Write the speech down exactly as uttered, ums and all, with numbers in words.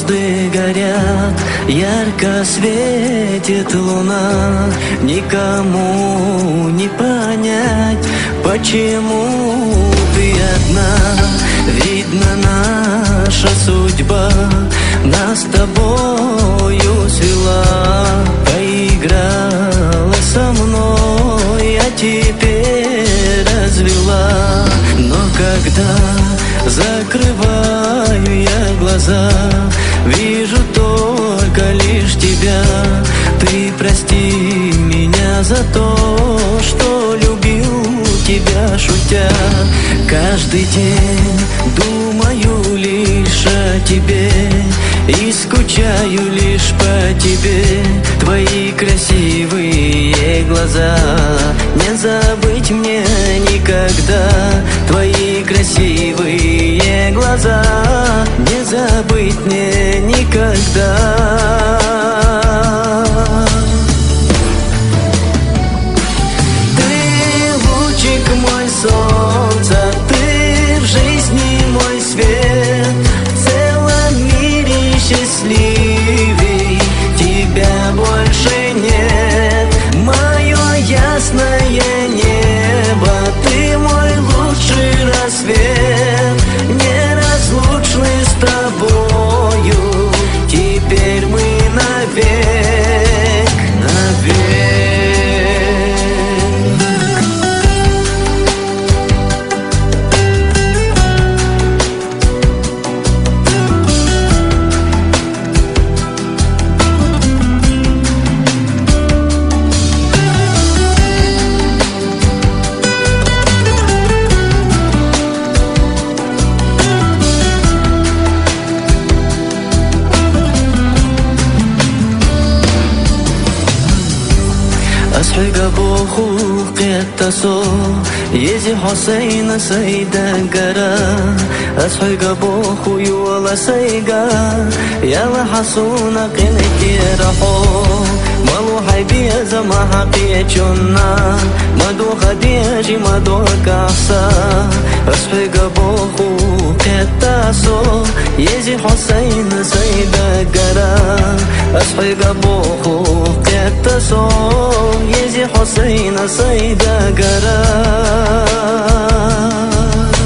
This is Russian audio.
звезды горят, ярко светит луна. Никому не понять, почему ты одна. Видно, наша судьба нас с тобою свела. Поиграла со мной, а теперь развела. Но когда закрываю я глаза, вижу только лишь тебя. Ты прости меня за то, что любил тебя шутя. Каждый день думаю лишь о тебе и скучаю лишь по тебе. Твои красивые глаза не забыть мне никогда. Твои красивые глаза не забыть мне никогда. Солнце, ты в жизни мой свет, в целом мире счастливей тебя больше нет. Мое ясное небо, ты мой лучший рассвет, неразлучны с тобою, теперь мы навек, навек. أسحق بخوق التصور يزي حسين سيدا قرا. أسحق بخوي ولا سيقا يلا حسونا قلت يرحو. مالو حيبي زما حقيتشنا مدو خديجي مدو كعسا. أسحق بخوق التصور يزي حسين سيدا قرا. أسحق بخوق التصور يزي حسين سيدا قرا.